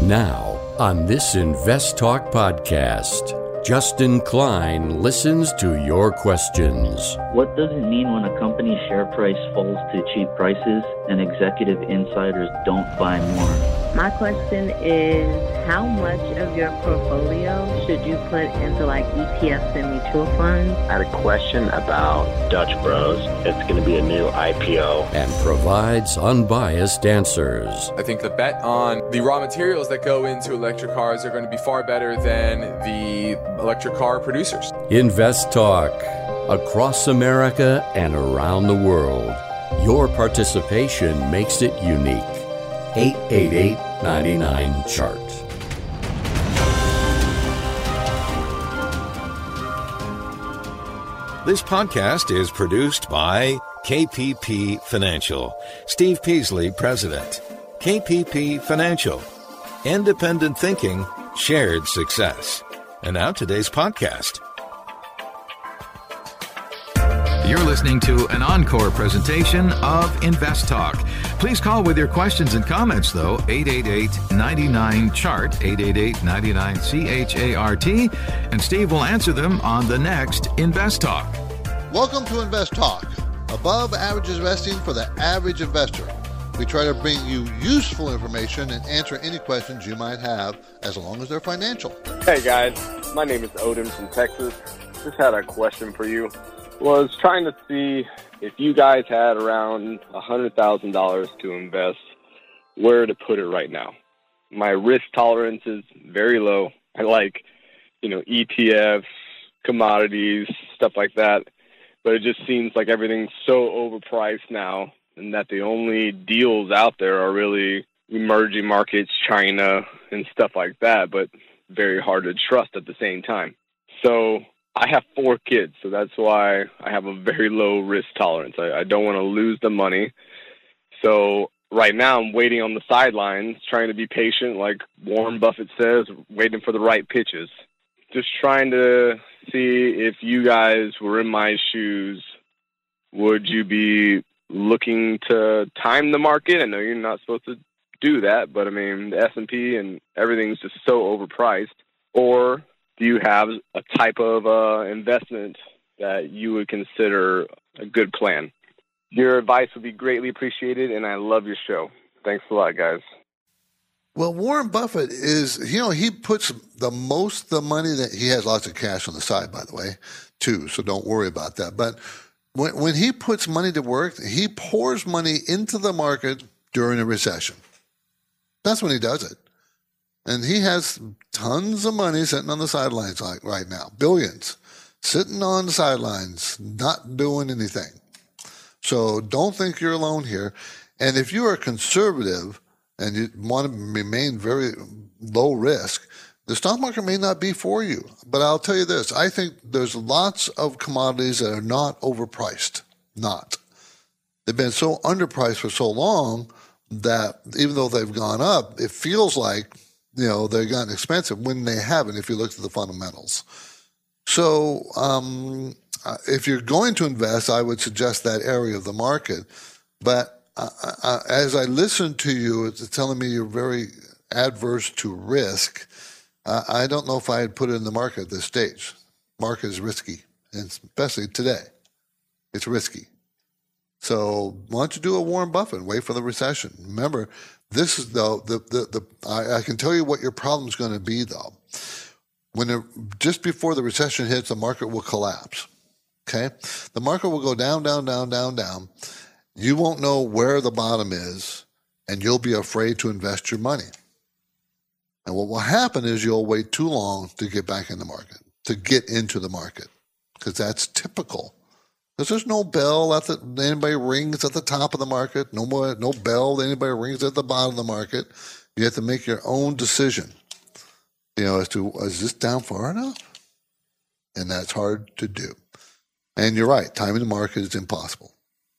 Now, on this Invest Talk podcast, Justin Klein listens to your questions. What does it mean when a company's share price falls to cheap prices and executive insiders don't buy more? My question is, how much of your portfolio should you put into like ETFs and mutual funds? I had a question about Dutch Bros. It's going to be a new IPO. And provides unbiased answers. I think the bet on the raw materials that go into electric cars are going to be far better than the electric car producers. Invest Talk. Across America and around the world. Your participation makes it unique. 888-99-CHART. This podcast is produced by KPP Financial. Steve Peasley, President. KPP Financial. Independent thinking, shared success. And now today's podcast. You're listening to an encore presentation of Invest Talk. Please call with your questions and comments, though, 888-99-CHART, 888-99-CHART, and Steve will answer them on the next Invest Talk. Welcome to Invest Talk, above average investing for the average investor. We try to bring you useful information and answer any questions you might have, as long as they're financial. Hey guys, my name is Odin from Texas. Just had a question for you. Was trying to see if you guys had around $100,000 to invest, where to put it right now. My risk tolerance is very low. I like, ETFs, commodities, stuff like that. But it just seems like everything's so overpriced now, and that the only deals out there are really emerging markets, China, and stuff like that, but very hard to trust at the same time. So I have 4 kids, so that's why I have a very low risk tolerance. I don't want to lose the money. So right now I'm waiting on the sidelines, trying to be patient, like Warren Buffett says, waiting for the right pitches. Just trying to see if you guys were in my shoes, would you be looking to time the market? I know you're not supposed to do that, but the S&P and everything's just so overpriced. Or do you have a type of investment that you would consider a good plan? Your advice would be greatly appreciated, and I love your show. Thanks a lot, guys. Well, Warren Buffett is, he puts the money that he has lots of cash on the side, by the way, too, so don't worry about that. But when he puts money to work, he pours money into the market during a recession. That's when he does it. And he has tons of money sitting on the sidelines like right now, billions, sitting on the sidelines, not doing anything. So don't think you're alone here. And if you are conservative and you want to remain very low risk, the stock market may not be for you. But I'll tell you this, I think there's lots of commodities that are not overpriced. Not. They've been so underpriced for so long that even though they've gone up, it feels like they've gotten expensive when they haven't, if you look at the fundamentals. So if you're going to invest, I would suggest that area of the market. But as I listen to you, it's telling me you're very adverse to risk. I don't know if I'd put it in the market at this stage. Market is risky, and especially today. It's risky. So why don't you do a Warren Buffett and wait for the recession? Remember, this is I can tell you what your problem is going to be, though. Just before the recession hits, the market will collapse. Okay? The market will go down, down, down, down, down. You won't know where the bottom is, and you'll be afraid to invest your money. And what will happen is you'll wait too long to get back in the market, to get into the market, because that's typical. Because there's no bell that anybody rings at the top of the market, no bell that anybody rings at the bottom of the market. You have to make your own decision, as to, is this down far enough? And that's hard to do. And you're right, timing the market is impossible.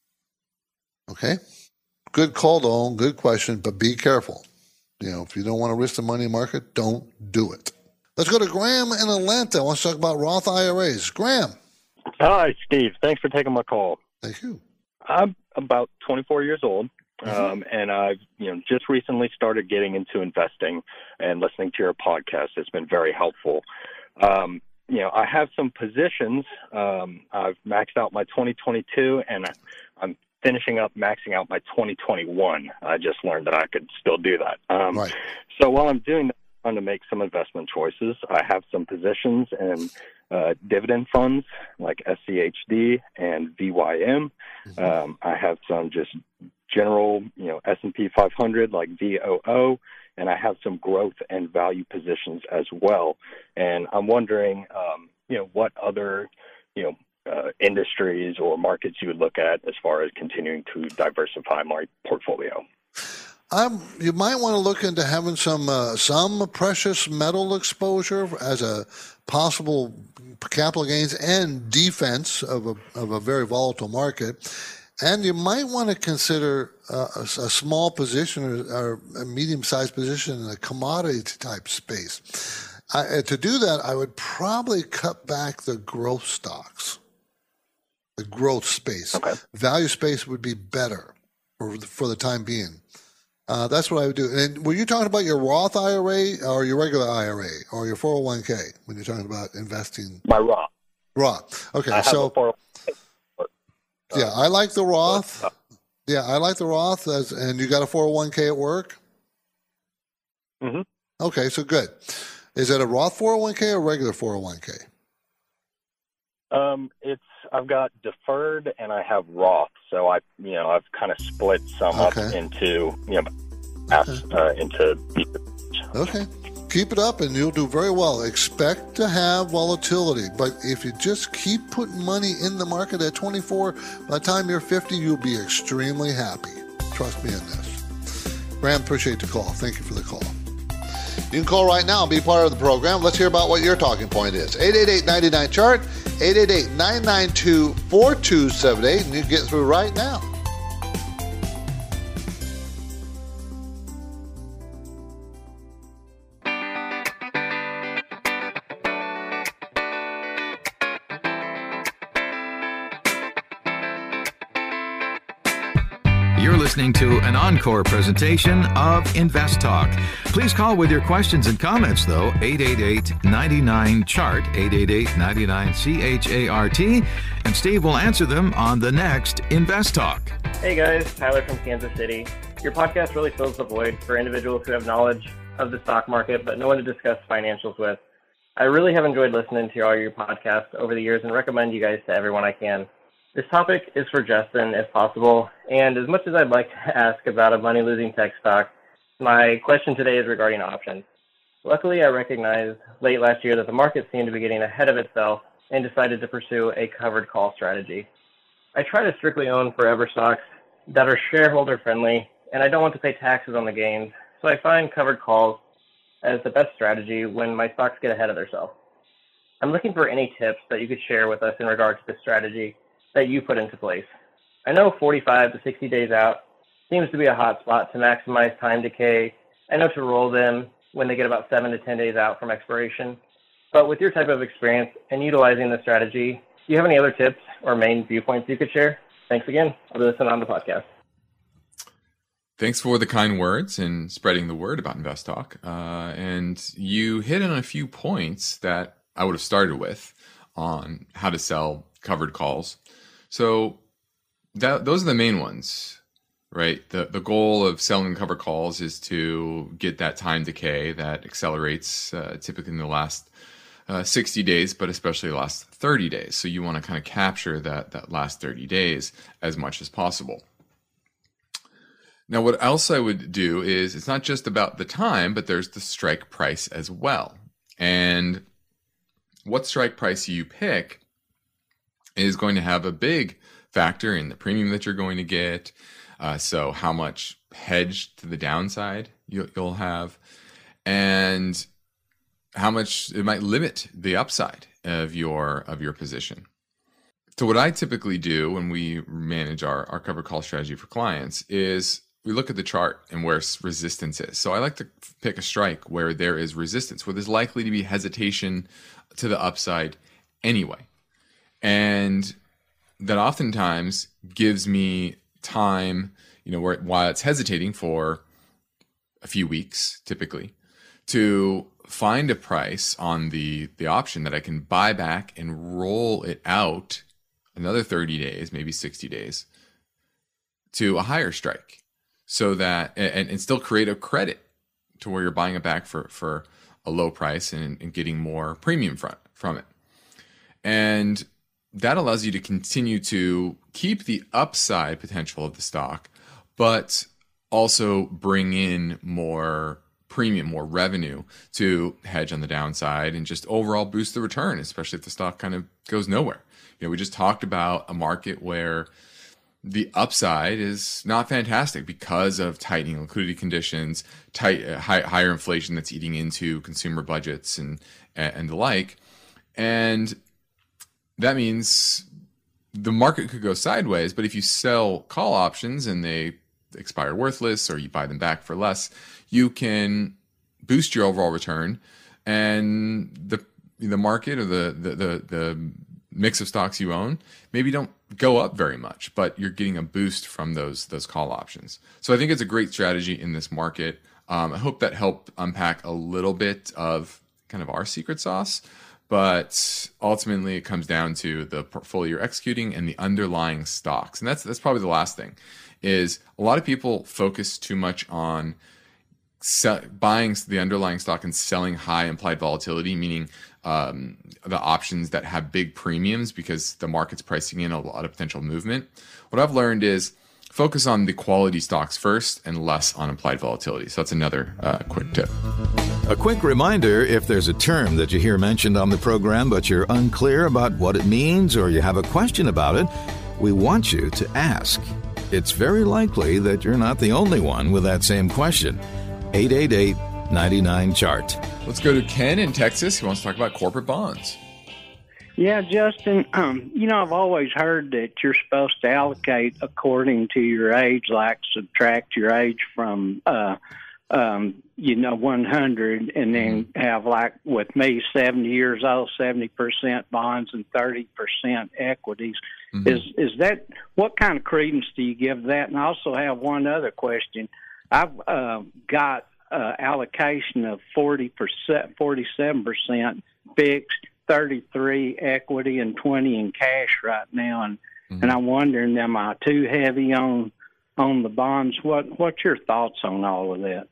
Okay? Good call, though, good question, but be careful. If you don't want to risk the money market, don't do it. Let's go to Graham in Atlanta. I want to talk about Roth IRAs. Graham. Hi, Steve. Thanks for taking my call. Thank you. I'm about 24 years old. And I've, just recently started getting into investing and listening to your podcast. It's been very helpful. I have some positions. I've maxed out my 2022, and I'm finishing up maxing out my 2021. I just learned that I could still do that. Right. So while I'm doing that, I'm trying to make some investment choices. I have some positions in dividend funds like SCHD and VYM. I have some just general, S&P 500 like VOO, and I have some growth and value positions as well. And I'm wondering, what other, industries or markets you would look at as far as continuing to diversify my portfolio. You might want to look into having some precious metal exposure as a possible capital gains and defense of a very volatile market. And you might want to consider a small position or a medium-sized position in a commodity-type space. To do that, I would probably cut back the growth stocks, the growth space. Okay. Value space would be better for the time being. That's what I would do. And were you talking about your Roth IRA or your regular IRA or your 401k when you're talking about investing? My Roth. Roth. Okay, I have so a 401k. yeah, I like the Roth. Yeah, I like the Roth. And you got a 401k at work? Mm-hmm. Okay, so good. Is it a Roth 401k or regular 401k? I've got deferred and I have Roth, so I've kind of split some up into into. Okay, keep it up and you'll do very well. Expect to have volatility, but if you just keep putting money in the market at 24, by the time you're 50, you'll be extremely happy. Trust me in this. Graham, appreciate the call. Thank you for the call. You can call right now and be part of the program. Let's hear about what your talking point is. 888-99-CHART, 888-992-4278, and you can get through right now. You're listening to an encore presentation of Invest Talk. Please call with your questions and comments, though, 888-99-CHART, 888-99-CHART, and Steve will answer them on the next Invest Talk. Hey guys, Tyler from Kansas City. Your podcast really fills the void for individuals who have knowledge of the stock market, but no one to discuss financials with. I really have enjoyed listening to all your podcasts over the years and recommend you guys to everyone I can. This topic is for Justin, if possible, and as much as I'd like to ask about a money-losing tech stock, my question today is regarding options. Luckily, I recognized late last year that the market seemed to be getting ahead of itself and decided to pursue a covered call strategy. I try to strictly own forever stocks that are shareholder-friendly, and I don't want to pay taxes on the gains, so I find covered calls as the best strategy when my stocks get ahead of themselves. I'm looking for any tips that you could share with us in regard to this strategy that you put into place. I know 45 to 60 days out seems to be a hot spot to maximize time decay. I know to roll them when they get about 7 to 10 days out from expiration. But with your type of experience and utilizing the strategy, do you have any other tips or main viewpoints you could share? Thanks again. I'll be listening on the podcast. Thanks for the kind words and spreading the word about Invest Talk. And you hit on a few points that I would have started with on how to sell covered calls. So those are the main ones, right? The goal of selling covered calls is to get that time decay that accelerates typically in the last 60 days, but especially the last 30 days. So you want to kind of capture that last 30 days as much as possible. Now, what else I would do is it's not just about the time, but there's the strike price as well. And what strike price you pick is going to have a big factor in the premium that you're going to get. So how much hedge to the downside you'll have, and how much it might limit the upside of your position. So what I typically do when we manage our covered call strategy for clients is we look at the chart and where resistance is. So I like to pick a strike where there is resistance, where there's likely to be hesitation to the upside anyway. And that oftentimes gives me time while it's hesitating for a few weeks, typically, to find a price on the option that I can buy back and roll it out another 30 days, maybe 60 days to a higher strike, so that, and still create a credit to where you're buying it back for a low price and getting more premium from it. And that allows you to continue to keep the upside potential of the stock, but also bring in more premium, more revenue to hedge on the downside and just overall boost the return, especially if the stock kind of goes nowhere. We just talked about a market where the upside is not fantastic because of tightening liquidity conditions, higher inflation that's eating into consumer budgets and the like. And that means the market could go sideways, but if you sell call options and they expire worthless or you buy them back for less, you can boost your overall return, and the market or the mix of stocks you own maybe don't go up very much, but you're getting a boost from those call options. So I think it's a great strategy in this market. I hope that helped unpack a little bit of kind of our secret sauce, but ultimately it comes down to the portfolio you're executing and the underlying stocks. And that's probably the last thing, is a lot of people focus too much on buying the underlying stock and selling high implied volatility, meaning the options that have big premiums because the market's pricing in a lot of potential movement. What I've learned is focus on the quality stocks first and less on implied volatility. So that's another quick tip. A quick reminder, if there's a term that you hear mentioned on the program but you're unclear about what it means or you have a question about it, we want you to ask. It's very likely that you're not the only one with that same question. 888-99-CHART. Let's go to Ken in Texas. He wants to talk about corporate bonds. Yeah, Justin, I've always heard that you're supposed to allocate according to your age, like subtract your age from, 100, and then have, like with me, 70 years old, 70% bonds and 30% equities. Mm-hmm. Is that, what kind of credence do you give that? And I also have one other question. I've got allocation of 47% fixed, 33 equity, and 20 in cash right now, and I'm wondering, am I too heavy on the bonds? What's your thoughts on all of that?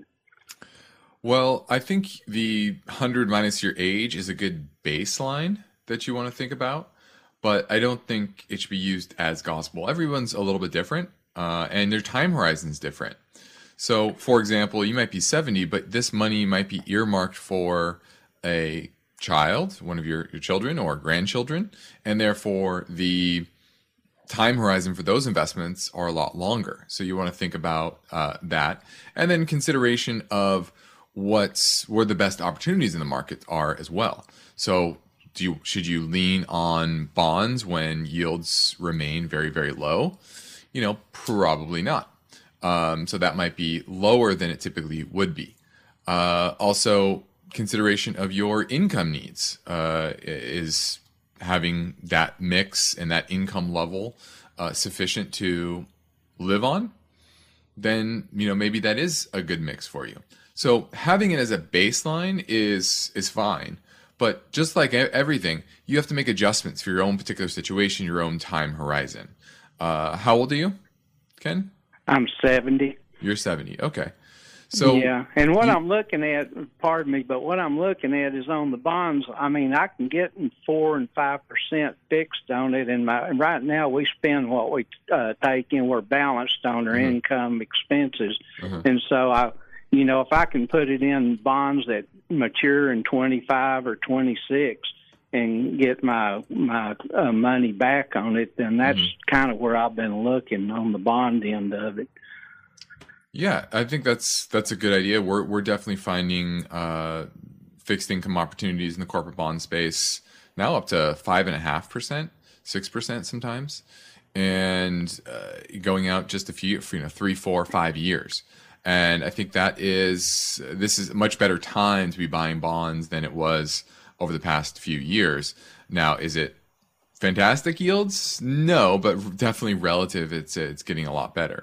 Well, I think the 100 minus your age is a good baseline that you want to think about, but I don't think it should be used as gospel. Everyone's a little bit different, and their time horizon's different. So, for example, you might be 70, but this money might be earmarked for a child, one of your children or grandchildren, and therefore the time horizon for those investments are a lot longer. So you want to think about that, and then consideration of where the best opportunities in the market are as well. So should you lean on bonds when yields remain very, very low? Probably not. So that might be lower than it typically would be. Also, consideration of your income needs is having that mix and that income level sufficient to live on. Then maybe that is a good mix for you. So having it as a baseline is fine, but just like everything, you have to make adjustments for your own particular situation, your own time horizon. How old are you, Ken? I'm 70. You're 70. Okay. So yeah, and what I'm looking at, pardon me, but what I'm looking at is on the bonds. I mean, I can get 4 and 5% fixed on it, and right now we spend what we take in. We're balanced on our income expenses, and so if I can put it in bonds that mature in 25 or 26 and get my money back on it, then that's kind of where I've been looking on the bond end of it. Yeah, I think that's a good idea. We're definitely finding fixed income opportunities in the corporate bond space now up to 5.5%, 6% sometimes, and going out just a few, 3, 4, 5 years. And I think this is a much better time to be buying bonds than it was over the past few years. Now, is it fantastic yields? No, but definitely relative, it's getting a lot better.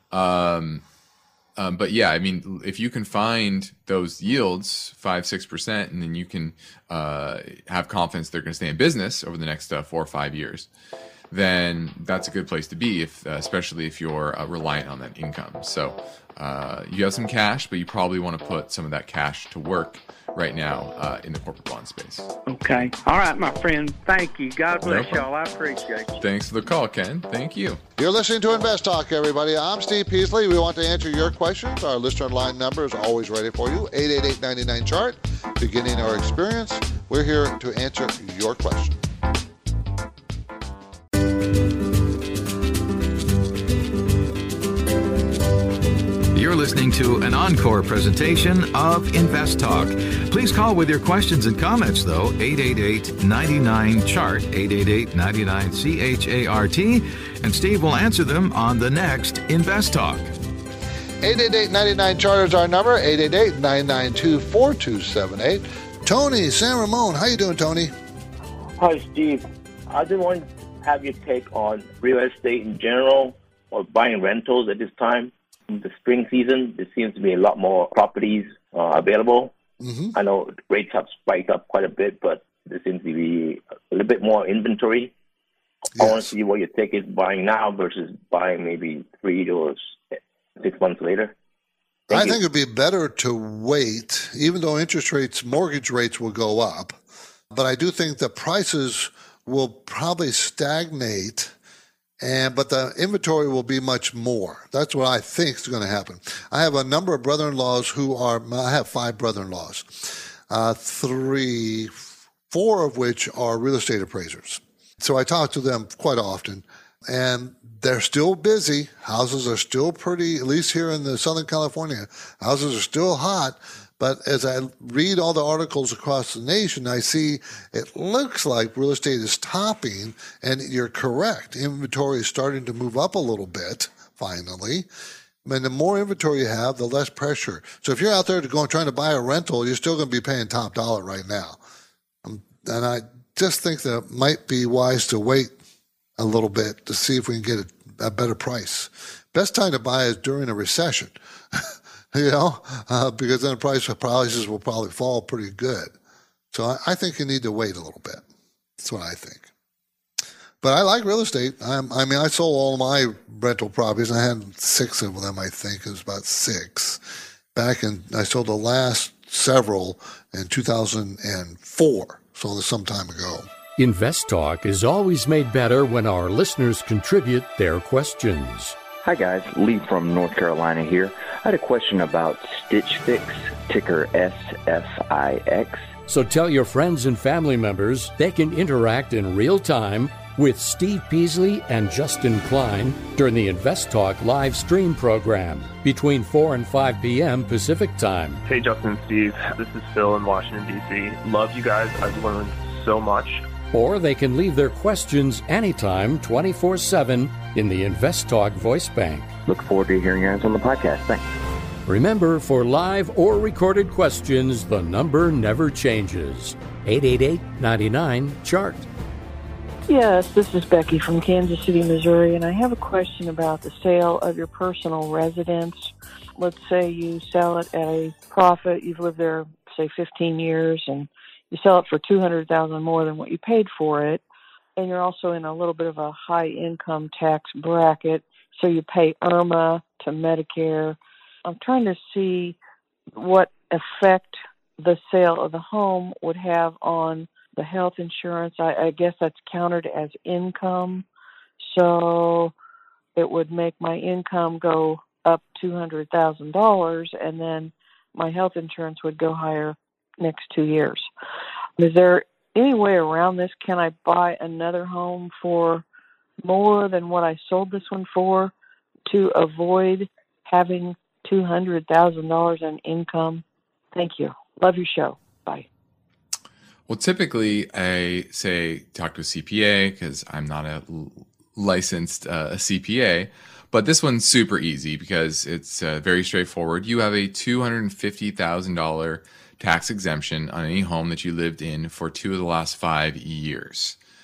But yeah, I mean, if you can find those yields 5-6%, and then you can have confidence they're going to stay in business over the next 4 or 5 years, then that's a good place to be, especially if you're reliant on that income. So you have some cash, but you probably want to put some of that cash to work right now in the corporate bond space. Okay. All right, my friend. Thank you. God bless y'all. I appreciate you. Thanks for the call, Ken. Thank you. You're listening to Invest Talk, everybody. I'm Steve Peasley. We want to answer your questions. Our listener line number is always ready for you, 888-99-CHART. Beginning our experience, we're here to answer your question. You're listening to an encore presentation of Invest Talk. Please call with your questions and comments, though, 888-99-CHART, 888-99-CHART, and Steve will answer them on the next Invest Talk. 888-99-CHART is our number, 888-992-4278. Tony, San Ramon, how you doing, Tony? Hi, Steve. I just want to have your take on real estate in general or buying rentals at this time. In the spring season, there seems to be a lot more properties available. Mm-hmm. I know rates have spiked up quite a bit, but there seems to be a little bit more inventory. Yes. I want to see what your take is buying now versus buying maybe 3 to 6 months later. I think it'd be better to wait, even though mortgage rates will go up. But I do think the prices will probably stagnate. But the inventory will be much more. That's what I think is going to happen. I have a number of brother-in-laws I have 5 brother-in-laws, 4 of which are real estate appraisers. So I talk to them quite often, and they're still busy. Houses are still pretty, at least here in the Southern California, houses are still hot. But as I read all the articles across the nation, I see it looks like real estate is topping, and you're correct. Inventory is starting to move up a little bit, finally. And the more inventory you have, the less pressure. So if you're out there trying to buy a rental, you're still going to be paying top dollar right now. And I just think that it might be wise to wait a little bit to see if we can get a better price. Best time to buy is during a recession. Because then prices will probably fall pretty good. So I think you need to wait a little bit. That's what I think. But I like real estate. I sold all of my rental properties. I had 6 of them, I think. It was about 6. I sold the last several in 2004. So that's some time ago. Invest Talk is always made better when our listeners contribute their questions. Hi guys, Lee from North Carolina here. I had a question about Stitch Fix, ticker SFIX. So tell your friends and family members they can interact in real time with Steve Peasley and Justin Klein during the Invest Talk live stream program between 4 and 5 p.m. Pacific time. Hey Justin and Steve, this is Phil in Washington, D.C. Love you guys. I've learned so much. Or they can leave their questions anytime, 24/7, in the Invest Talk voice bank. Look forward to hearing you guys on the podcast. Thanks. Remember, for live or recorded questions, the number never changes. 888-99-CHART. Yes, this is Becky from Kansas City, Missouri, and I have a question about the sale of your personal residence. Let's say you sell it at a profit. You've lived there, say, 15 years, and you sell it for $200,000 more than what you paid for it, and you're also in a little bit of a high income tax bracket, so you pay IRMA to Medicare. I'm trying to see what effect the sale of the home would have on the health insurance. I guess that's counted as income, so it would make my income go up $200,000, and then my health insurance would go higher next 2 years. Is there any way around this? Can I buy another home for more than what I sold this one for to avoid having $200,000 in income? Thank you. Love your show. Bye. Well, typically I say talk to a CPA because I'm not a licensed CPA. But this one's super easy because it's very straightforward. You have a $250,000 tax exemption on any home that you lived in for 2 of the last 5 years.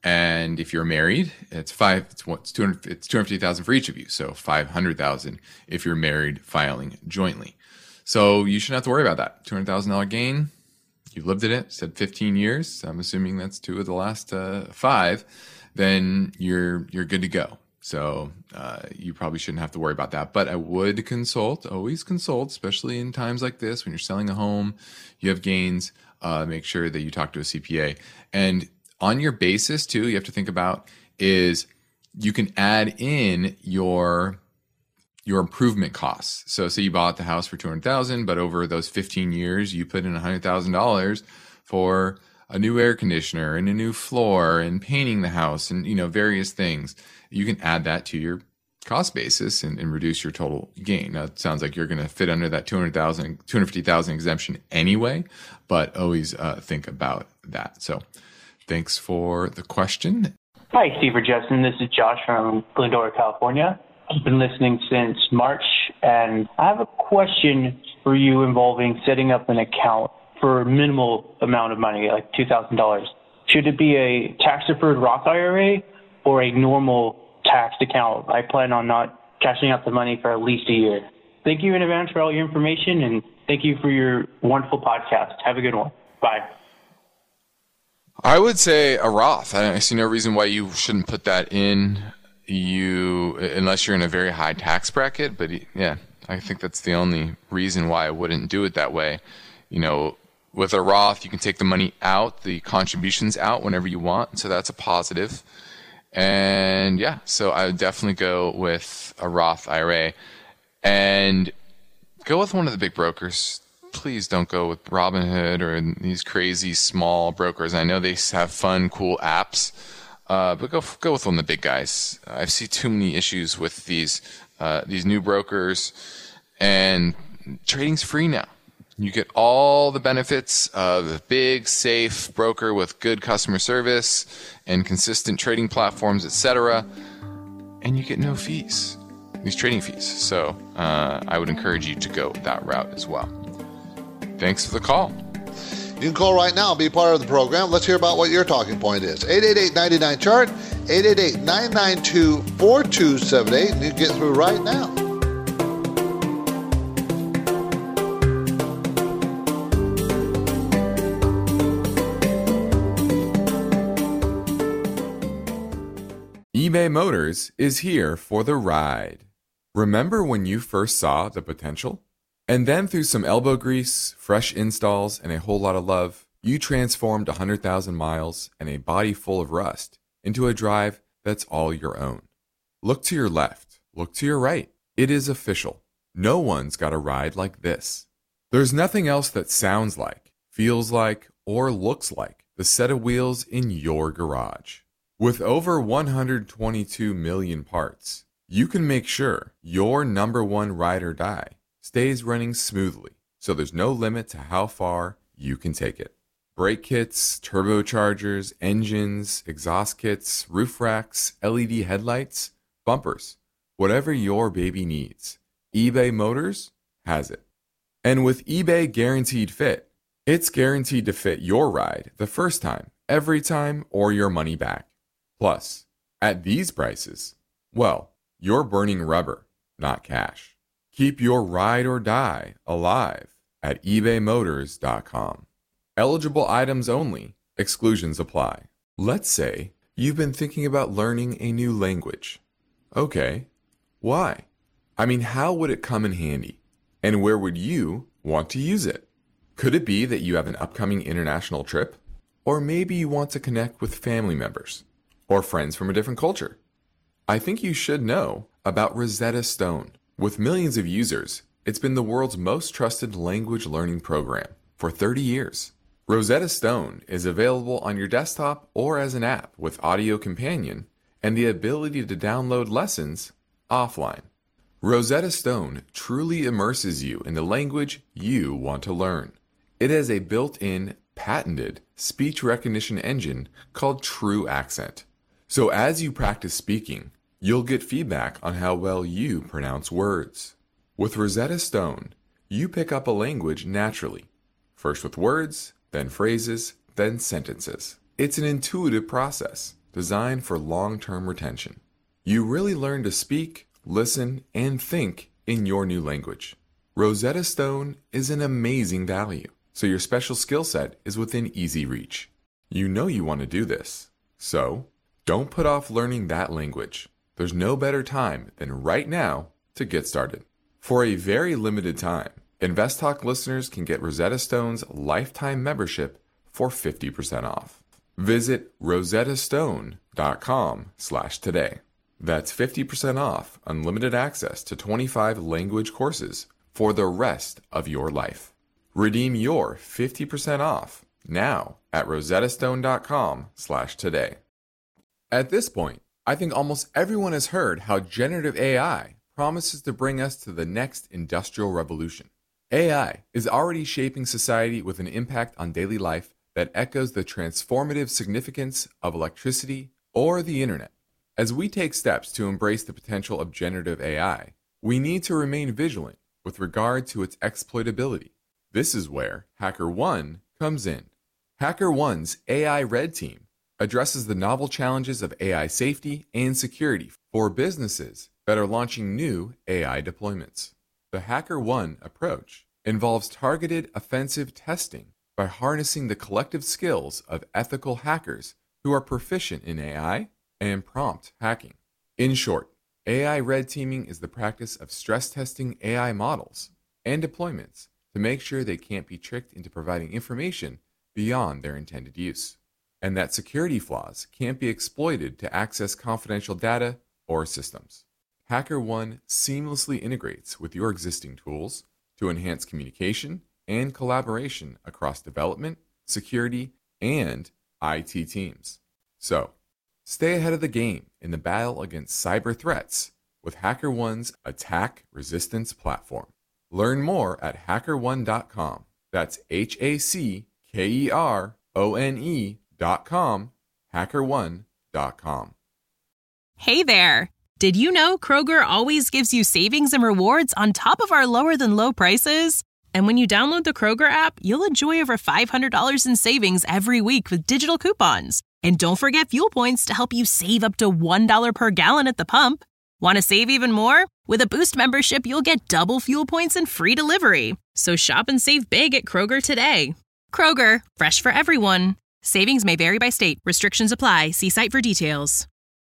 And if you're married, it's $250,000 for each of you. So $500,000 if you're married filing jointly. So you shouldn't have to worry about that. $200,000 gain. You've lived in it, said 15 years. I'm assuming that's 2 of the last 5. Then you're good to go. So you probably shouldn't have to worry about that. But I would always consult, especially in times like this when you're selling a home, you have gains. Make sure that you talk to a CPA. And on your basis too, you have to think about is you can add in your improvement costs. So say you bought the house for $200,000, but over those 15 years, you put in $100,000 for a new air conditioner and a new floor and painting the house and, various things. You can add that to your cost basis and reduce your total gain. Now, it sounds like you're going to fit under that $250,000 exemption anyway, but always think about that. So thanks for the question. Hi, Steve or Justin. This is Josh from Glendora, California. I've been listening since March, and I have a question for you involving setting up an account for a minimal amount of money, like $2,000. Should it be a tax-deferred Roth IRA or a normal taxed account? I plan on not cashing out the money for at least a year. Thank you in advance for all your information, and thank you for your wonderful podcast. Have a good one. Bye. I would say a Roth. I see no reason why you shouldn't put that in unless you're in a very high tax bracket. But yeah, I think that's the only reason why I wouldn't do it that way. With a Roth, you can take the money out, the contributions out whenever you want. So that's a positive. And yeah, so I would definitely go with a Roth IRA and go with one of the big brokers. Please don't go with Robinhood or these crazy small brokers. I know they have fun, cool apps, but go with one of the big guys. I see too many issues with these new brokers, and trading's free now. You get all the benefits of a big, safe broker with good customer service and consistent trading platforms, etc., and you get no fees, these trading fees. So I would encourage you to go that route as well. Thanks for the call. You can call right now and be part of the program. Let's hear about what your talking point is. 888-99-CHART, 888-992-4278, and you can get through right now. eBay Motors is here for the ride. Remember when you first saw the potential? And then through some elbow grease, fresh installs, and a whole lot of love, you transformed 100,000 miles and a body full of rust into a drive that's all your own. Look to your left. Look to your right. It is official. No one's got a ride like this. There's nothing else that sounds like, feels like, or looks like the set of wheels in your garage. With over 122 million parts, you can make sure your number one ride or die stays running smoothly, so there's no limit to how far you can take it. Brake kits, turbochargers, engines, exhaust kits, roof racks, LED headlights, bumpers, whatever your baby needs, eBay Motors has it. And with eBay Guaranteed Fit, it's guaranteed to fit your ride the first time, every time, or your money back. Plus, at these prices, well, you're burning rubber, not cash. Keep your ride or die alive at ebaymotors.com. Eligible items only. Exclusions apply. Let's say you've been thinking about learning a new language. Okay, why? I mean, how would it come in handy? And where would you want to use it? Could it be that you have an upcoming international trip? Or maybe you want to connect with family members or friends from a different culture? I think you should know about Rosetta Stone. With millions of users, it's been the world's most trusted language learning program for 30 years. Rosetta Stone is available on your desktop or as an app with audio companion and the ability to download lessons offline. Rosetta Stone truly immerses you in the language you want to learn. It has a built-in, patented speech recognition engine called True Accent. So as you practice speaking, you'll get feedback on how well you pronounce words. With Rosetta Stone, you pick up a language naturally. First with words, then phrases, then sentences. It's an intuitive process, designed for long-term retention. You really learn to speak, listen, and think in your new language. Rosetta Stone is an amazing value, so your special skill set is within easy reach. You know you want to do this, so don't put off learning that language. There's no better time than right now to get started. For a very limited time, InvestTalk listeners can get Rosetta Stone's lifetime membership for 50% off. Visit rosettastone.com/today. That's 50% off unlimited access to 25 language courses for the rest of your life. Redeem your 50% off now at rosettastone.com/today. At this point, I think almost everyone has heard how generative AI promises to bring us to the next industrial revolution. AI is already shaping society with an impact on daily life that echoes the transformative significance of electricity or the internet. As we take steps to embrace the potential of generative AI, we need to remain vigilant with regard to its exploitability. This is where HackerOne comes in. HackerOne's AI Red Team addresses the novel challenges of AI safety and security for businesses that are launching new AI deployments. The HackerOne approach involves targeted offensive testing by harnessing the collective skills of ethical hackers who are proficient in AI and prompt hacking. In short, AI red teaming is the practice of stress testing AI models and deployments to make sure they can't be tricked into providing information beyond their intended use, and that security flaws can't be exploited to access confidential data or systems. HackerOne seamlessly integrates with your existing tools to enhance communication and collaboration across development, security, and IT teams. So, stay ahead of the game in the battle against cyber threats with HackerOne's attack resistance platform. Learn more at hackerone.com. That's HackerOne.com, hackerone.com. Hey there! Did you know Kroger always gives you savings and rewards on top of our lower-than-low prices? And when you download the Kroger app, you'll enjoy over $500 in savings every week with digital coupons. And don't forget fuel points to help you save up to $1 per gallon at the pump. Want to save even more? With a Boost membership, you'll get double fuel points and free delivery. So shop and save big at Kroger today. Kroger, fresh for everyone. Savings may vary by state. Restrictions apply. See site for details.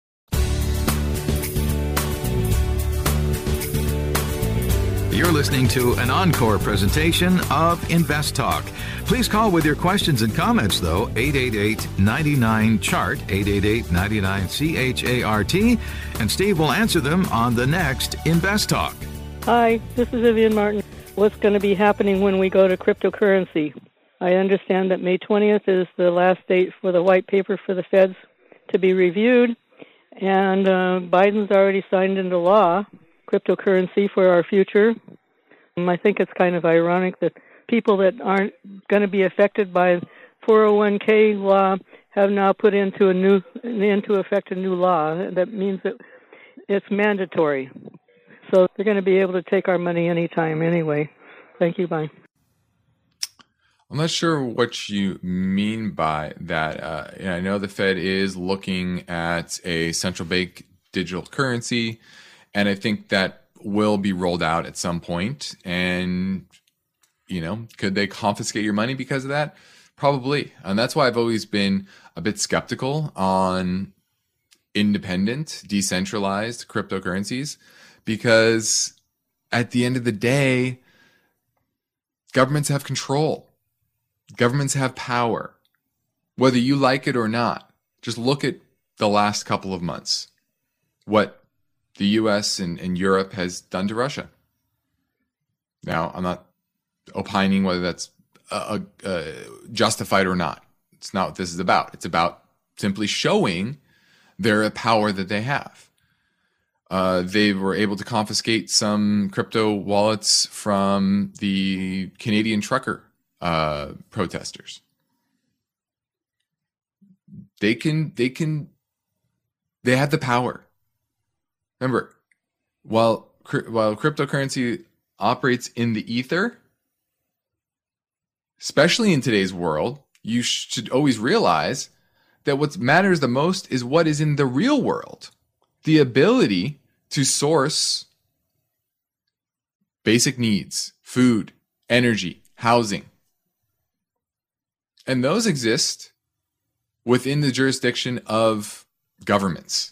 You're listening to an encore presentation of InvestTalk. Please call with your questions and comments, though, 888-99-CHART, 888-99-CHART, and Steve will answer them on the next InvestTalk. Hi, this is Vivian Martin. What's going to be happening when we go to cryptocurrency? I understand that May 20th is the last date for the white paper for the feds to be reviewed, and Biden's already signed into law cryptocurrency for our future. I think it's kind of ironic that people that aren't going to be affected by 401k law have now put into effect a new law that means that it's mandatory. So they're going to be able to take our money anytime anyway. Thank you. Bye. I'm not sure what you mean by that. I know the Fed is looking at a central bank digital currency, and I think that will be rolled out at some point. And, could they confiscate your money because of that? Probably. And that's why I've always been a bit skeptical on independent, decentralized cryptocurrencies, because at the end of the day, governments have control. Governments have power, whether you like it or not. Just look at the last couple of months. What the U.S. and Europe has done to Russia. Now, I'm not opining whether that's justified or not. It's not what this is about. It's about simply showing their power that they have. They were able to confiscate some crypto wallets from the Canadian trucker protesters. They have the power. Remember, while cryptocurrency operates in the ether, especially in today's world, you should always realize that what matters the most is what is in the real world. The ability to source basic needs, food, energy, housing. And those exist within the jurisdiction of governments.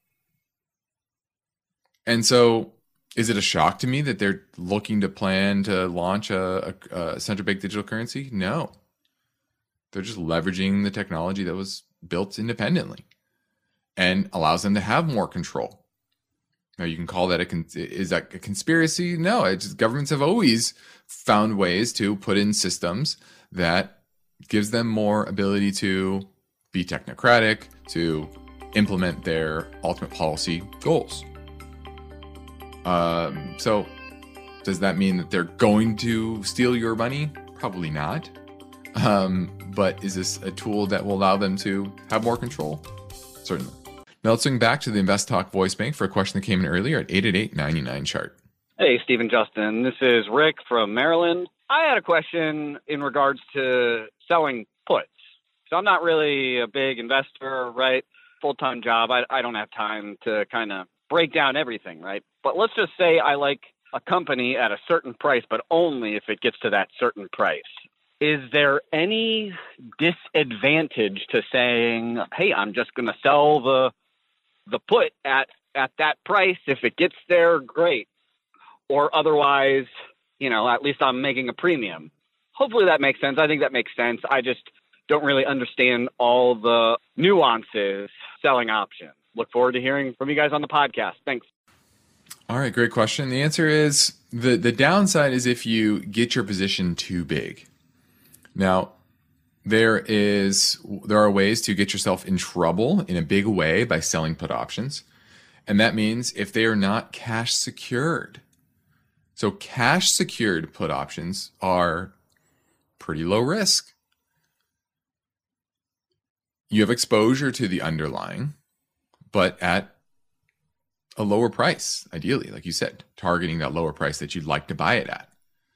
And so is it a shock to me that they're looking to plan to launch a central bank digital currency? No. They're just leveraging the technology that was built independently and allows them to have more control. Now, you can call that is that a conspiracy? No, it's just governments have always found ways to put in systems that gives them more ability to be technocratic, to implement their ultimate policy goals. So does that mean that they're going to steal your money? Probably not. But is this a tool that will allow them to have more control? Certainly. Now let's swing back to the Invest Talk voice bank for a question that came in earlier at 888-99-CHART. Hey, Steve and Justin. This is Rick from Maryland. I had a question in regards to selling puts. So I'm not really a big investor, right? Full-time job. I don't have time to kind of break down everything, right? But let's just say I like a company at a certain price, but only if it gets to that certain price. Is there any disadvantage to saying, hey, I'm just going to sell the put at that price? If it gets there, great. Or otherwise, at least I'm making a premium. Hopefully that makes sense. I think that makes sense. I just don't really understand all the nuances selling options. Look forward to hearing from you guys on the podcast. Thanks. All right, great question. The answer is the downside is if you get your position too big. Now, there are ways to get yourself in trouble in a big way by selling put options. And that means if they are not cash secured. So cash secured put options are pretty low risk. You have exposure to the underlying, but at a lower price, ideally, like you said, targeting that lower price that you'd like to buy it at.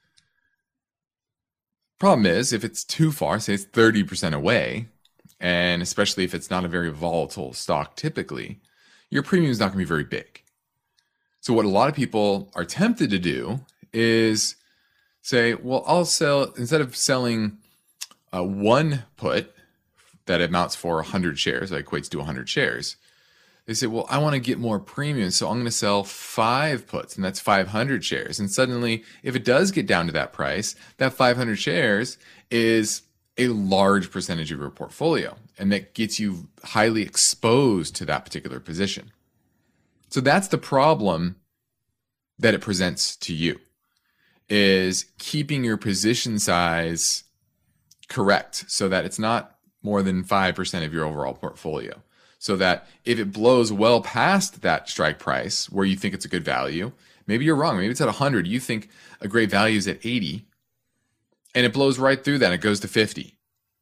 Problem is, if it's too far, say it's 30% away, and especially if it's not a very volatile stock typically, your premium is not going to be very big. So what a lot of people are tempted to do is say, well, I'll sell, instead of selling one put that amounts for 100 shares, that equates to 100 shares, they say, well, I want to get more premium, so I'm going to sell 5 puts, and that's 500 shares. And suddenly, if it does get down to that price, that 500 shares is a large percentage of your portfolio, and that gets you highly exposed to that particular position. So that's the problem that it presents to you, is keeping your position size correct so that it's not more than 5% of your overall portfolio. So that if it blows well past that strike price where you think it's a good value, maybe you're wrong. Maybe it's at 100. You think a great value is at 80, and it blows right through that. It goes to 50.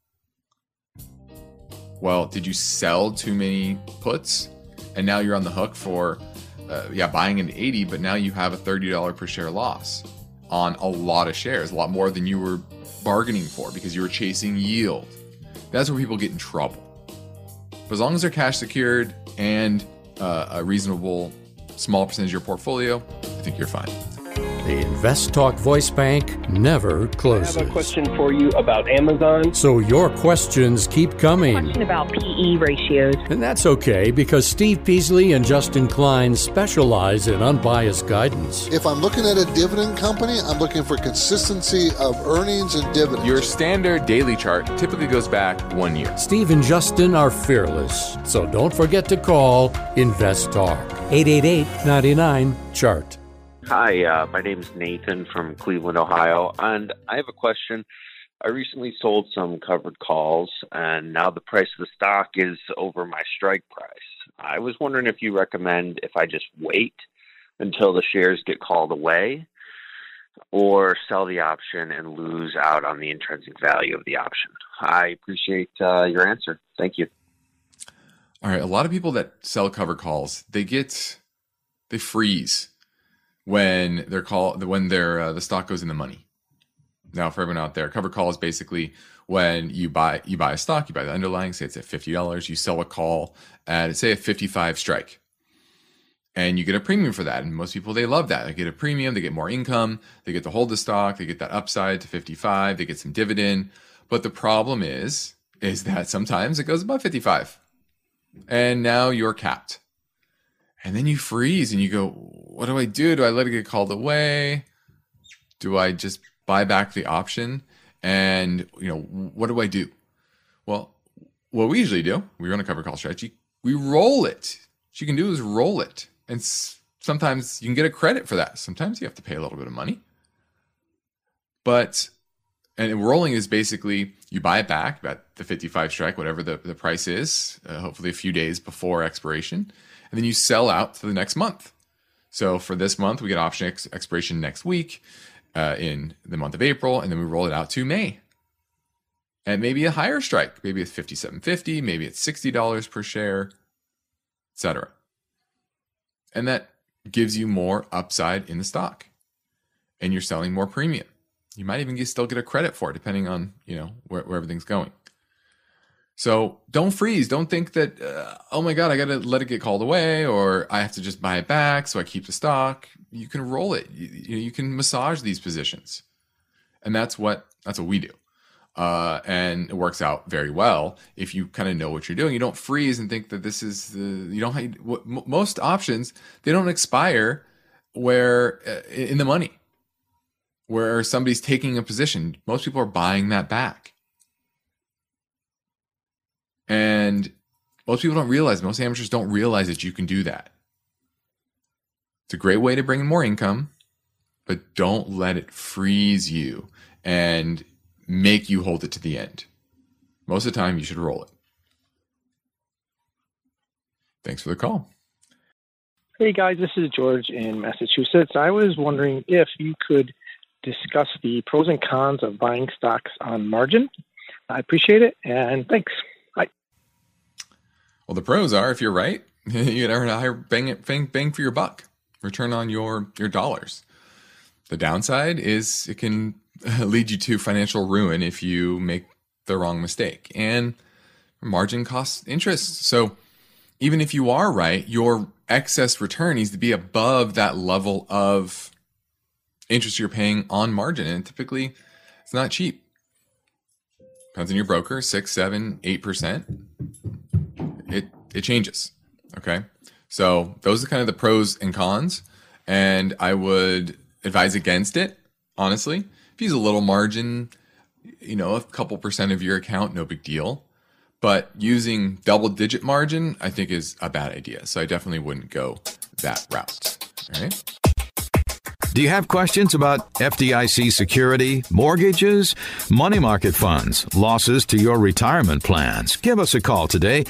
Well, did you sell too many puts? And now you're on the hook for, buying into 80, but now you have a $30 per share loss on a lot of shares, a lot more than you were bargaining for because you were chasing yield. That's where people get in trouble. But as long as they're cash secured and a reasonable small percentage of your portfolio, I think you're fine. The Invest Talk voice bank never closes. I have a question for you about Amazon. So your questions keep coming. Question about PE ratios. And that's okay, because Steve Peasley and Justin Klein specialize in unbiased guidance. If I'm looking at a dividend company, I'm looking for consistency of earnings and dividends. Your standard daily chart typically goes back 1 year. Steve and Justin are fearless, so don't forget to call Invest Talk. 888-99-CHART. Hi, my name is Nathan from Cleveland, Ohio, and I have a question. I recently sold some covered calls, and now the price of the stock is over my strike price. I was wondering if you recommend if I just wait until the shares get called away, or sell the option and lose out on the intrinsic value of the option. I appreciate your answer. Thank you. All right, a lot of people that sell covered calls, they freeze when the stock goes in the money. Now, for everyone out there, covered call is basically when you buy a stock, you buy the underlying, say it's at $50, you sell a call at, say, a 55 strike. And you get a premium for that. And most people, they love that. They get a premium, they get more income, they get to hold the stock, they get that upside to 55, they get some dividend. But the problem is that sometimes it goes above 55. And now you're capped. And then you freeze and you go, what do I do? Do I let it get called away? Do I just buy back the option? And, what do I do? Well, what we usually do, we run a covered call strategy, we roll it. What you can do is roll it. And sometimes you can get a credit for that. Sometimes you have to pay a little bit of money. And rolling is basically you buy it back at the 55 strike, whatever the price is, hopefully a few days before expiration. And then you sell out to the next month. So for this month, we get option expiration next week in the month of April, and then we roll it out to May. And maybe a higher strike. Maybe it's $57.50, maybe it's $60 per share, etc. And that gives you more upside in the stock. And you're selling more premium. You might even still get a credit for it, depending on where everything's going. So don't freeze. Don't think that, oh my God, I got to let it get called away, or I have to just buy it back so I keep the stock. You can roll it. You can massage these positions. And that's what we do. And it works out very well if you kind of know what you're doing. You don't freeze and think that this is most options, they don't expire where in the money, where somebody's taking a position. Most people are buying that back. And most people most amateurs don't realize that you can do that. It's a great way to bring in more income, but don't let it freeze you and make you hold it to the end. Most of the time, you should roll it. Thanks for the call. Hey guys, this is George in Massachusetts. I was wondering if you could discuss the pros and cons of buying stocks on margin. I appreciate it, and thanks. Bye. Well, the pros are, if you're right, you earn a higher bang for your buck, return on your dollars. The downside is it can lead you to financial ruin if you make the wrong mistake. And margin costs interest. So even if you are right, your excess return needs to be above that level of interest you're paying on margin. And typically, it's not cheap. Depends on your broker, 6, 7, 8%. It changes. Okay. So those are kind of the pros and cons. And I would advise against it, honestly. If you use a little margin, a couple percent of your account, no big deal. But using double-digit margin, I think is a bad idea. So I definitely wouldn't go that route. All right. Do you have questions about FDIC security, mortgages, money market funds, losses to your retirement plans? Give us a call today,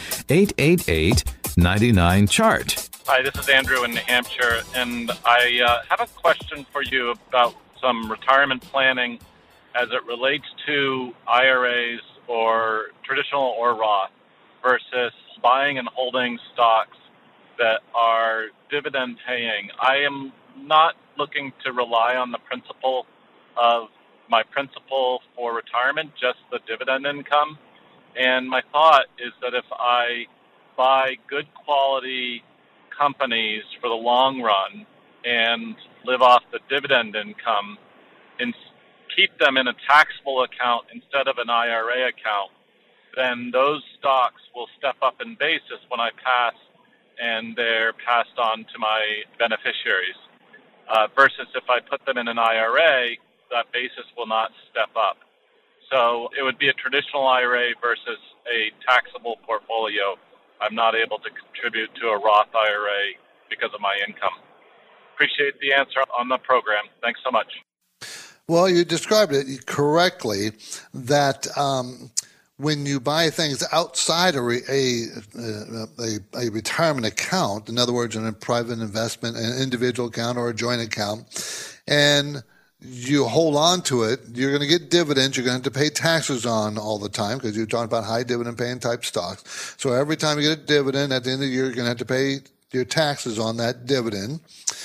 888-99-CHART. Hi, this is Andrew in New Hampshire, and I have a question for you about some retirement planning as it relates to IRAs or traditional or Roth versus buying and holding stocks that are dividend paying. I am not looking to rely on the principal of my principal for retirement, just the dividend income. And my thought is that if I buy good quality companies for the long run and live off the dividend income and keep them in a taxable account instead of an IRA account, then those stocks will step up in basis when I pass and they're passed on to my beneficiaries. Versus if I put them in an IRA, that basis will not step up. So it would be a traditional IRA versus a taxable portfolio. I'm not able to contribute to a Roth IRA because of my income. Appreciate the answer on the program. Thanks so much. Well, you described it correctly that when you buy things outside a retirement account, in other words, in a private investment, an individual account or a joint account, and you hold on to it, you're going to get dividends you're going to have to pay taxes on all the time because you're talking about high dividend paying type stocks. So every time you get a dividend at the end of the year, you're going to have to pay your taxes on that dividend.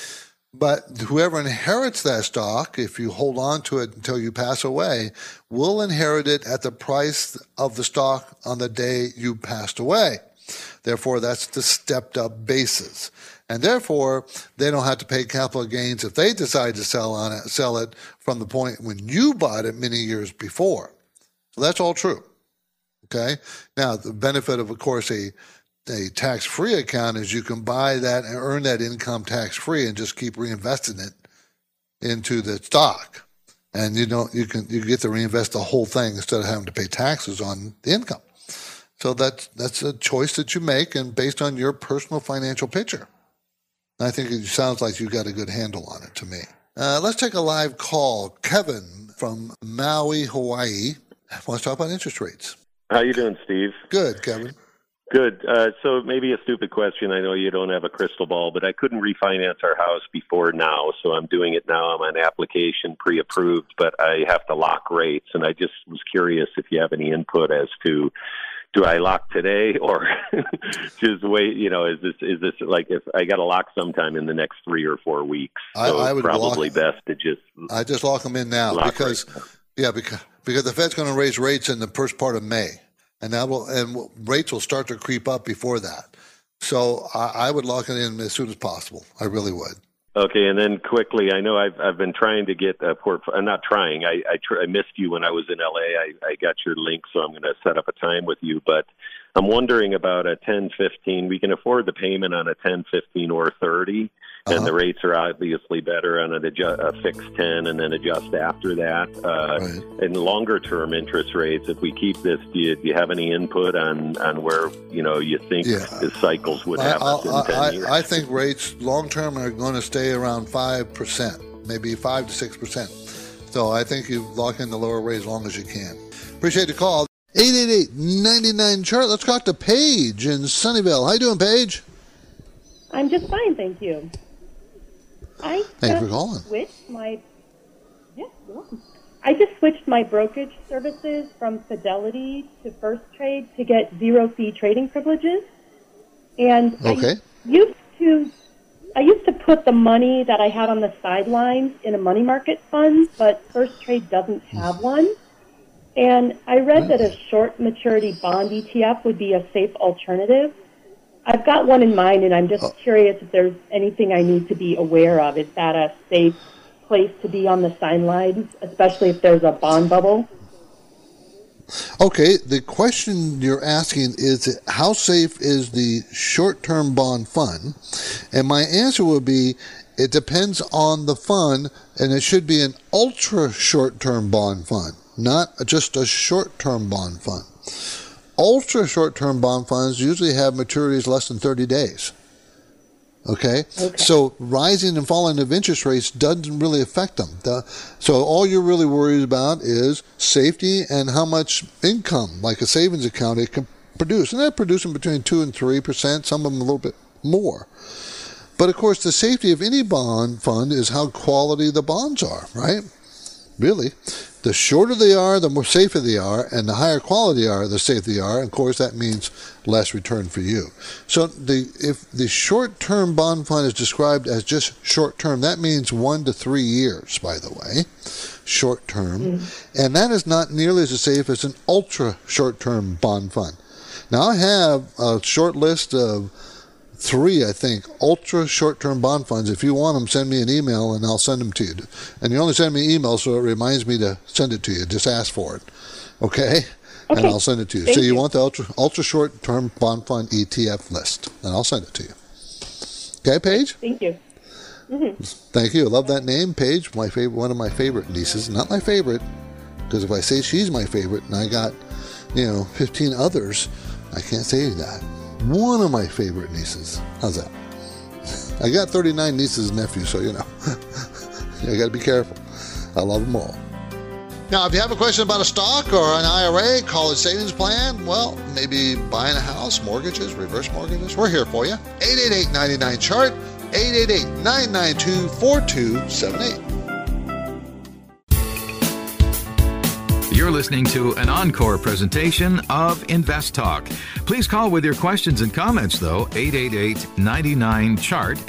But whoever inherits that stock, if you hold on to it until you pass away, will inherit it at the price of the stock on the day you passed away. Therefore, that's the stepped-up basis. And therefore, they don't have to pay capital gains if they decide to sell it from the point when you bought it many years before. So that's all true. Okay? Now, the benefit of course, a tax-free account is you can buy that and earn that income tax-free and just keep reinvesting it into the stock. And you get to reinvest the whole thing instead of having to pay taxes on the income. So that's a choice that you make and based on your personal financial picture. I think it sounds like you got a good handle on it to me. Let's take a live call. Kevin from Maui, Hawaii, wants to talk about interest rates. How you doing, Steve? Good, Kevin. Good. So maybe a stupid question. I know you don't have a crystal ball, but I couldn't refinance our house before now, so I'm doing it now. I'm on application pre-approved, but I have to lock rates, and I just was curious if you have any input as to do I lock today or just wait? Is this like if I got to lock sometime in the next 3 or 4 weeks? So I would probably best to just. I just lock them in now because the Fed's going to raise rates in the first part of May, and rates will start to creep up before that. So I would lock it in as soon as possible. I really would. Okay, and then quickly, I know I've been trying to get a portfolio. I'm not trying. I missed you when I was in LA. I got your link, so I'm going to set up a time with you. But I'm wondering about a 10-15. We can afford the payment on a 10, 15, or 30, and the rates are obviously better on a fixed 10 and then adjust after that. And longer-term interest rates, if we keep this, do you have any input on where you think the cycles would have us in 10 years? I think rates long-term are going to stay around 5%, maybe 5 to 6%. So I think you lock in the lower rate as long as you can. Appreciate the call. 888-99-CHART. Let's talk to Paige in Sunnyvale. How you doing, Paige? I'm just fine, thank you. Thanks for calling. I just switched my brokerage services from Fidelity to First Trade to get zero-fee trading privileges. And I used to put the money that I had on the sidelines in a money market fund, but First Trade doesn't have one. And I read that a short maturity bond ETF would be a safe alternative. I've got one in mind, and I'm just curious if there's anything I need to be aware of. Is that a safe place to be on the sidelines, especially if there's a bond bubble? Okay, the question you're asking is how safe is the short-term bond fund? And my answer would be it depends on the fund, and it should be an ultra short-term bond fund, not just a short-term bond fund. Ultra short-term bond funds usually have maturities less than 30 days. Okay? So rising and falling of interest rates doesn't really affect them. So all you're really worried about is safety and how much income, like a savings account, it can produce. And they're producing between 2 and 3%, some of them a little bit more. But of course, the safety of any bond fund is how quality the bonds are, right? Really. The shorter they are, the more safer they are, and the higher quality they are, the safer they are. And of course, that means less return for you. So if the short-term bond fund is described as just short-term, that means 1 to 3 years, by the way, short-term. And that is not nearly as safe as an ultra-short-term bond fund. Now, I have a short list of 3, I think, ultra short-term bond funds. If you want them, send me an email and I'll send them to you. And you only send me email so it reminds me to send it to you. Just ask for it. Okay? And I'll send it to you. So you want the ultra short-term bond fund ETF list, and I'll send it to you. Okay, Paige? Thank you. Thank you. I love that name, Paige. One of my favorite nieces. Not my favorite, because if I say she's my favorite and I got, 15 others, I can't say that. One of my favorite nieces. How's that? I got 39 nieces and nephews, so I got to be careful. I love them all. Now, if you have a question about a stock or an IRA, college savings plan, well, maybe buying a house, mortgages, reverse mortgages, we're here for you. 888-99-CHART, 888-992-4278. You're listening to an encore presentation of Invest Talk. Please call with your questions and comments, though, 888-99-CHART,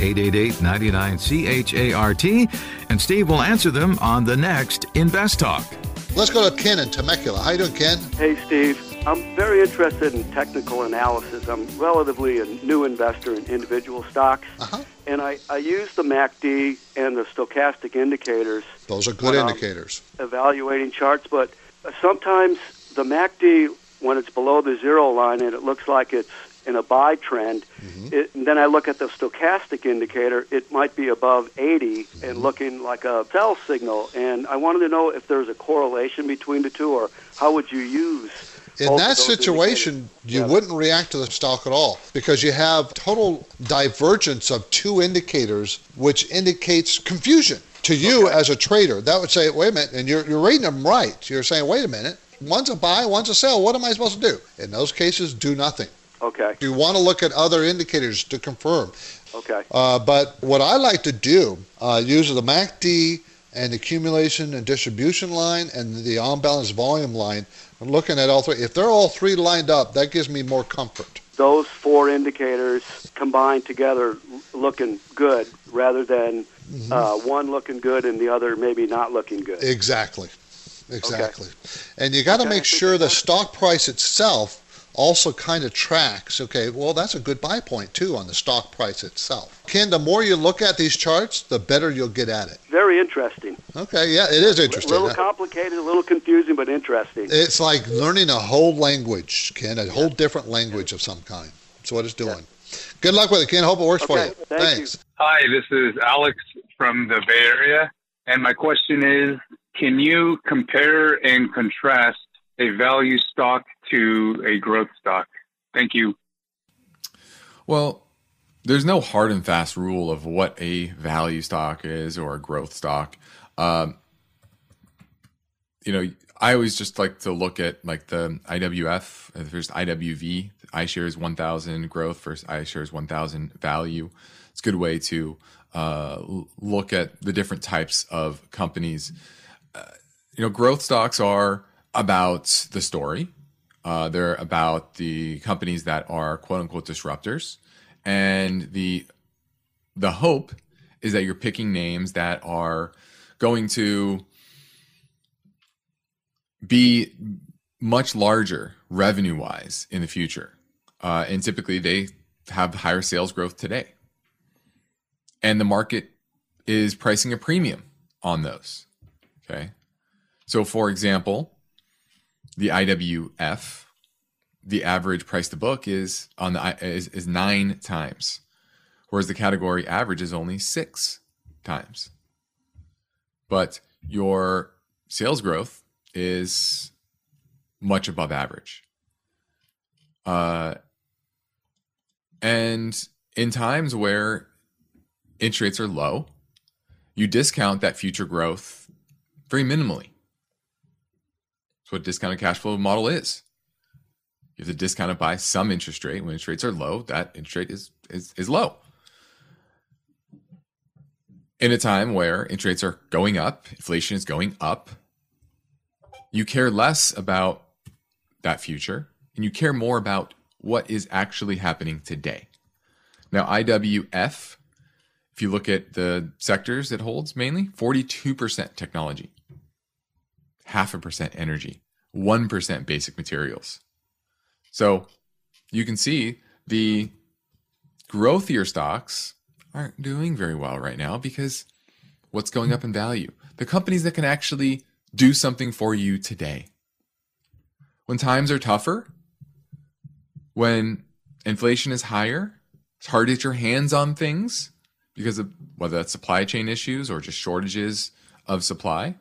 888-99-CHART, and Steve will answer them on the next Invest Talk. Let's go to Ken in Temecula. How you doing, Ken? Hey, Steve. I'm very interested in technical analysis. I'm relatively a new investor in individual stocks, and I use the MACD and the stochastic indicators. Those are good indicators. Evaluating charts, but sometimes the MACD, when it's below the zero line and it looks like it's in a buy trend, and then I look at the stochastic indicator, it might be above 80 and looking like a sell signal. And I wanted to know if there's a correlation between the two, or how would you use in that situation, you wouldn't react to the stock at all, because you have total divergence of two indicators, which indicates confusion to you as a trader. That would say, wait a minute, and you're reading them right. You're saying, wait a minute, one's a buy, one's a sell. What am I supposed to do? In those cases, do nothing. Okay. You want to look at other indicators to confirm. Okay. But what I like to do, use the MACD and accumulation and distribution line and the on-balance volume line. I'm looking at all three. If they're all three lined up, that gives me more comfort. Those four indicators combined together looking good, rather than one looking good and the other maybe not looking good. Exactly. And you got to make sure the stock price itself also kind of tracks. Okay, well, that's a good buy point too on the stock price itself. Ken, the more you look at these charts, the better you'll get at it. Very interesting. Okay, yeah, it is interesting. A little complicated, a little confusing, but interesting. It's like learning a whole language, Ken, a whole different language of some kind. That's what it's doing. Good luck with it, Ken. Hope it works for you. Thanks. Hi, this is Alex from the Bay Area, and my question is, can you compare and contrast a value stock to a growth stock? Thank you. Well, there's no hard and fast rule of what a value stock is or a growth stock. I always just like to look at like the IWF, there's IWV, iShares 1000 growth versus iShares 1000 value. It's a good way to look at the different types of companies. Growth stocks are about the story. They're about the companies that are quote unquote disruptors. And the hope is that you're picking names that are going to be much larger revenue wise in the future. And typically they have higher sales growth today. And the market is pricing a premium on those. Okay. So for example, the IWF, the average price to book is 9 times, whereas the category average is only 6 times. But your sales growth is much above average. And in times where interest rates are low, you discount that future growth very minimally. That's what discounted cash flow model is. You have to discount it by some interest rate. When interest rates are low, that interest rate is low. In a time where interest rates are going up, inflation is going up, you care less about that future and you care more about what is actually happening today. Now, IWF, if you look at the sectors it holds mainly, 42% technology. 0.5% energy, 1% basic materials. So you can see the growthier stocks aren't doing very well right now because what's going up in value? The companies that can actually do something for you today. When times are tougher, when inflation is higher, it's hard to get your hands on things because of whether that's supply chain issues or just shortages of supply.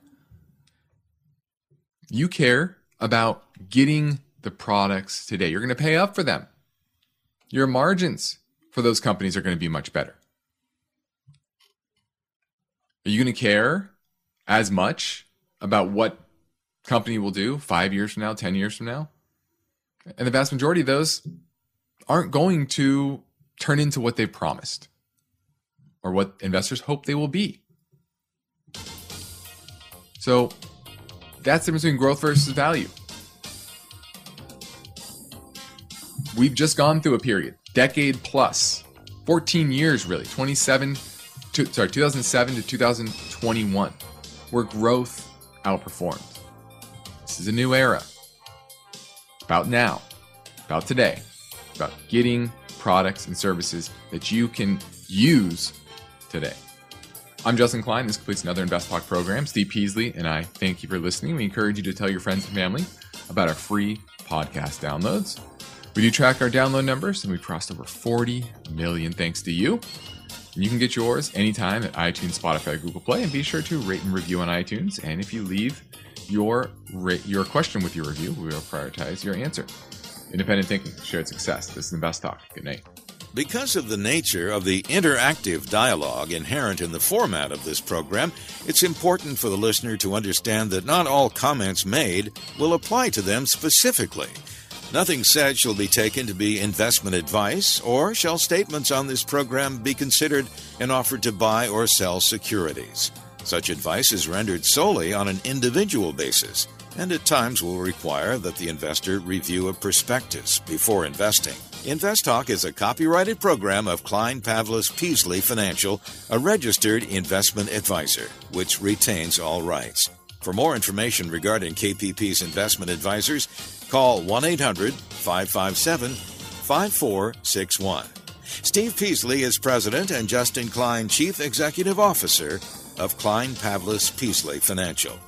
You care about getting the products today. You're going to pay up for them. Your margins for those companies are going to be much better. Are you going to care as much about what company will do 5 years from now, 10 years from now? And the vast majority of those aren't going to turn into what they've promised or what investors hope they will be. So That's the difference between growth versus value. We've just gone through a period, decade plus, 14 years really, 2007 to 2021, where growth outperformed. This is a new era. About now, about today, about getting products and services that you can use today. I'm Justin Klein. This completes another InvestTalk program. Steve Peasley and I thank you for listening. We encourage you to tell your friends and family about our free podcast downloads. We do track our download numbers, and we've crossed over 40 million thanks to you. And you can get yours anytime at iTunes, Spotify, Google Play, and be sure to rate and review on iTunes. And if you leave your question with your review, we will prioritize your answer. Independent thinking, shared success. This is InvestTalk. Good night. Because of the nature of the interactive dialogue inherent in the format of this program, it's important for the listener to understand that not all comments made will apply to them specifically. Nothing said shall be taken to be investment advice, or shall statements on this program be considered an offer to buy or sell securities. Such advice is rendered solely on an individual basis, and at times will require that the investor review a prospectus before investing. InvestTalk is a copyrighted program of Klein Pavlis Peasley Financial, a registered investment advisor, which retains all rights. For more information regarding KPP's investment advisors, call 1-800-557-5461. Steve Peasley is President and Justin Klein Chief Executive Officer of Klein Pavlis Peasley Financial.